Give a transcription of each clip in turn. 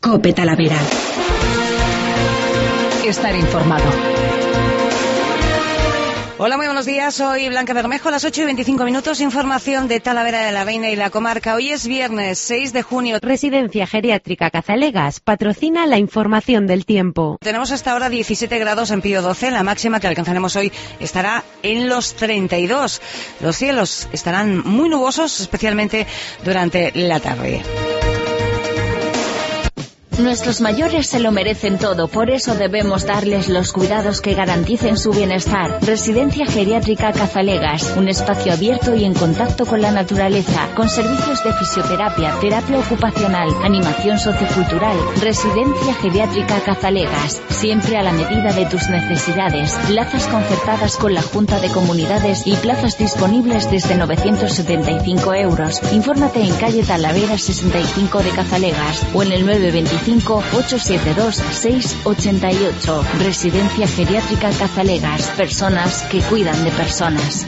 COPE Talavera. Estar informado. Hola, muy buenos días. Soy Blanca Bermejo, a las 8:25, información de Talavera de la Reina y la comarca. Hoy es viernes 6 de junio. Residencia Geriátrica Cazalegas patrocina la información del tiempo. Tenemos hasta ahora 17 grados en Pío XII. La máxima que alcanzaremos hoy estará en los 32. Los cielos estarán muy nubosos, especialmente durante la tarde. Nuestros mayores se lo merecen todo, por eso debemos darles los cuidados que garanticen su bienestar. Residencia Geriátrica Cazalegas, un espacio abierto y en contacto con la naturaleza, con servicios de fisioterapia, terapia ocupacional, animación sociocultural. Residencia Geriátrica Cazalegas, siempre a la medida de tus necesidades. Plazas concertadas con la Junta de Comunidades y plazas disponibles desde 975 euros. Infórmate en calle Talavera 65 de Cazalegas o en el 925-872-688. Residencia Geriátrica Cazalegas. Personas que cuidan de personas.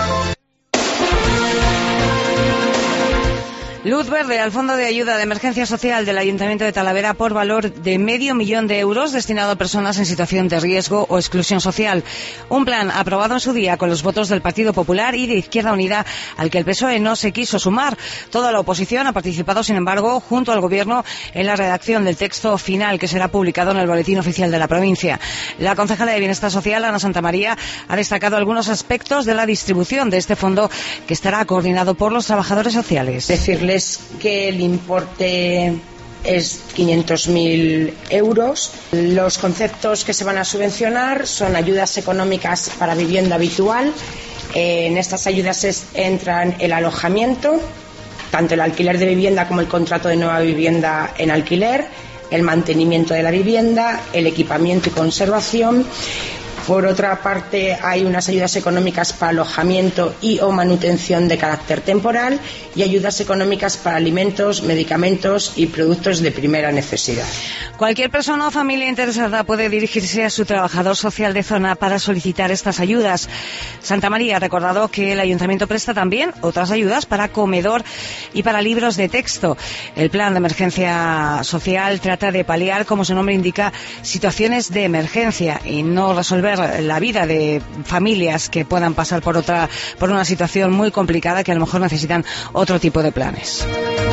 Luz verde al Fondo de Ayuda de Emergencia Social del Ayuntamiento de Talavera por valor de €500,000 destinado a personas en situación de riesgo o exclusión social. Un plan aprobado en su día con los votos del Partido Popular y de Izquierda Unida, al que el PSOE no se quiso sumar. Toda la oposición ha participado, sin embargo, junto al Gobierno en la redacción del texto final que será publicado en el Boletín Oficial de la provincia. La concejala de Bienestar Social, Ana Santamaría, ha destacado algunos aspectos de la distribución de este fondo que estará coordinado por los trabajadores sociales. Decirles que el importe es 500.000 euros. Los conceptos que se van a subvencionar son ayudas económicas para vivienda habitual. En estas ayudas entran el alojamiento, tanto el alquiler de vivienda como el contrato de nueva vivienda en alquiler, el mantenimiento de la vivienda, el equipamiento y conservación. Por otra parte, hay unas ayudas económicas para alojamiento y o manutención de carácter temporal y ayudas económicas para alimentos, medicamentos y productos de primera necesidad. Cualquier persona o familia interesada puede dirigirse a su trabajador social de zona para solicitar estas ayudas. Santamaría ha recordado que el Ayuntamiento presta también otras ayudas para comedor y para libros de texto. El plan de emergencia social trata de paliar, como su nombre indica, situaciones de emergencia y no resolver la vida de familias que puedan pasar por una situación muy complicada, que a lo mejor necesitan otro tipo de planes.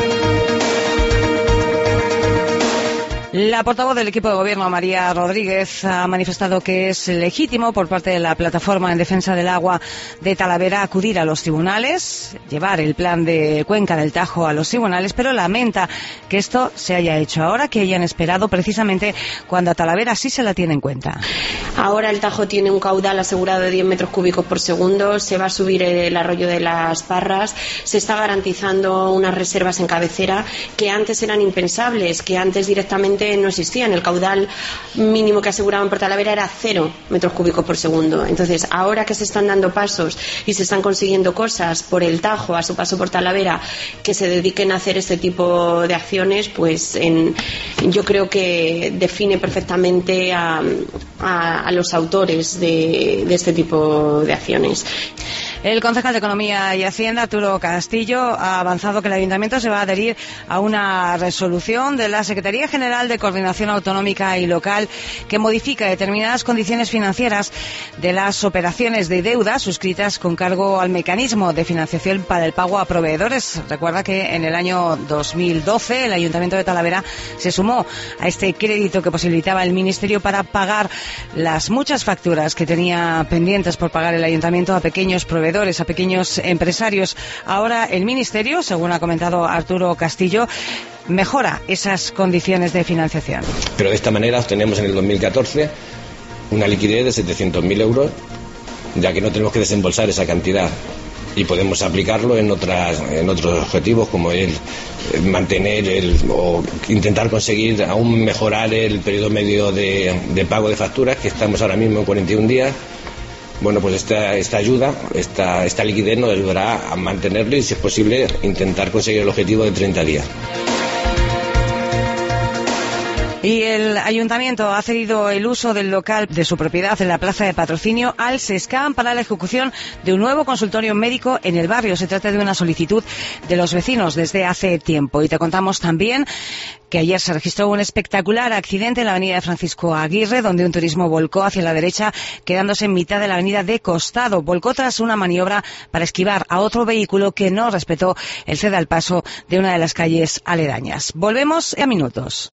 La portavoz del equipo de gobierno, María Rodríguez, ha manifestado que es legítimo por parte de la Plataforma en Defensa del Agua de Talavera acudir a los tribunales, llevar el plan de Cuenca del Tajo a los tribunales, pero lamenta que esto se haya hecho ahora, que hayan esperado precisamente cuando a Talavera sí se la tiene en cuenta. Ahora el Tajo tiene un caudal asegurado de 10 metros cúbicos por segundo, se va a subir el arroyo de las Parras, se está garantizando unas reservas en cabecera que antes eran impensables, que antes directamente no existían. El caudal mínimo que aseguraban por Talavera era 0 metros cúbicos por segundo. Entonces, ahora que se están dando pasos y se están consiguiendo cosas por el Tajo a su paso por Talavera que se dediquen a hacer este tipo de acciones, pues yo creo que define perfectamente a los autores de este tipo de acciones. El concejal de Economía y Hacienda, Arturo Castillo, ha avanzado que el Ayuntamiento se va a adherir a una resolución de la Secretaría General de Coordinación Autonómica y Local que modifica determinadas condiciones financieras de las operaciones de deuda suscritas con cargo al mecanismo de financiación para el pago a proveedores. Recuerda que en el año 2012 el Ayuntamiento de Talavera se sumó a este crédito que posibilitaba el Ministerio para pagar las muchas facturas que tenía pendientes por pagar el Ayuntamiento a pequeños proveedores, a pequeños empresarios. Ahora el Ministerio, según ha comentado Arturo Castillo, mejora esas condiciones de financiación. Pero de esta manera obtenemos en el 2014 una liquidez de 700.000 euros, ya que no tenemos que desembolsar esa cantidad y podemos aplicarlo en otros objetivos, como el mantener o intentar conseguir aún mejorar el periodo medio de pago de facturas, que estamos ahora mismo en 41 días. Bueno, pues esta ayuda, esta liquidez nos ayudará a mantenerlo y, si es posible, intentar conseguir el objetivo de 30 días. Y el ayuntamiento ha cedido el uso del local de su propiedad en la plaza de Patrocinio al SESCAM para la ejecución de un nuevo consultorio médico en el barrio. Se trata de una solicitud de los vecinos desde hace tiempo. Y te contamos también que ayer se registró un espectacular accidente en la avenida de Francisco Aguirre, donde un turismo volcó hacia la derecha, quedándose en mitad de la avenida de costado. Volcó tras una maniobra para esquivar a otro vehículo que no respetó el cede al paso de una de las calles aledañas. Volvemos a minutos.